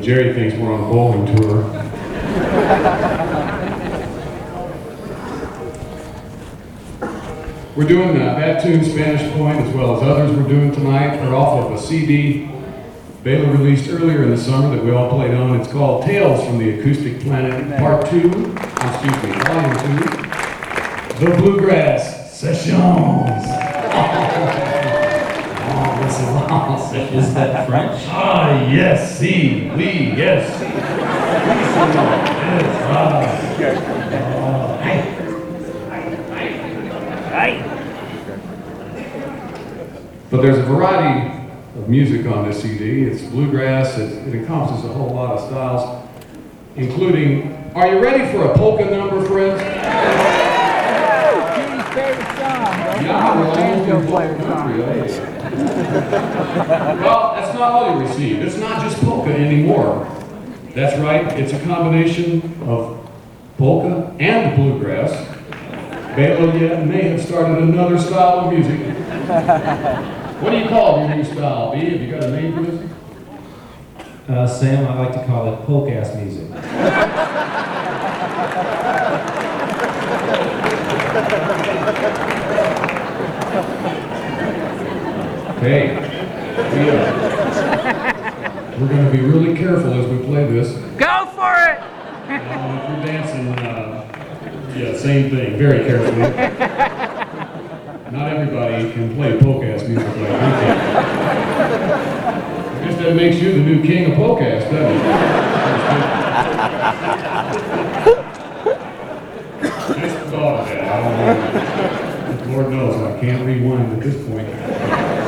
Jerry thinks we're on a bowling tour. We're doing that tune, Spanish Point, as well as others we're doing tonight. They're off of a CD Bela released earlier in the summer that we all played on. It's called Tales from the Acoustic Planet, Volume 2. The Bluegrass Sessions. Is that French? Ah, yes, si, oui, yes. But there's a variety of music on this CD. It's bluegrass. It encompasses a whole lot of styles, including, are you ready for a polka number, friends? Judy's favorite song. Yeah, we're all polka country, eh? Well, that's not all you receive. It's not just polka anymore. That's right, it's a combination of polka and bluegrass. Bela may have started another style of music. What do you call your new style, B? Have you got a name for this? Sam, I like to call it folk-ass music. Okay. We're going to be really careful as we play this. Go for it! If you're dancing, yeah, same thing, very carefully. Not everybody can play folk-ass music like we can. I guess that makes you the new king of folk-ass, doesn't it? Just thought of that. I don't know. Lord knows I can't rewind at this point.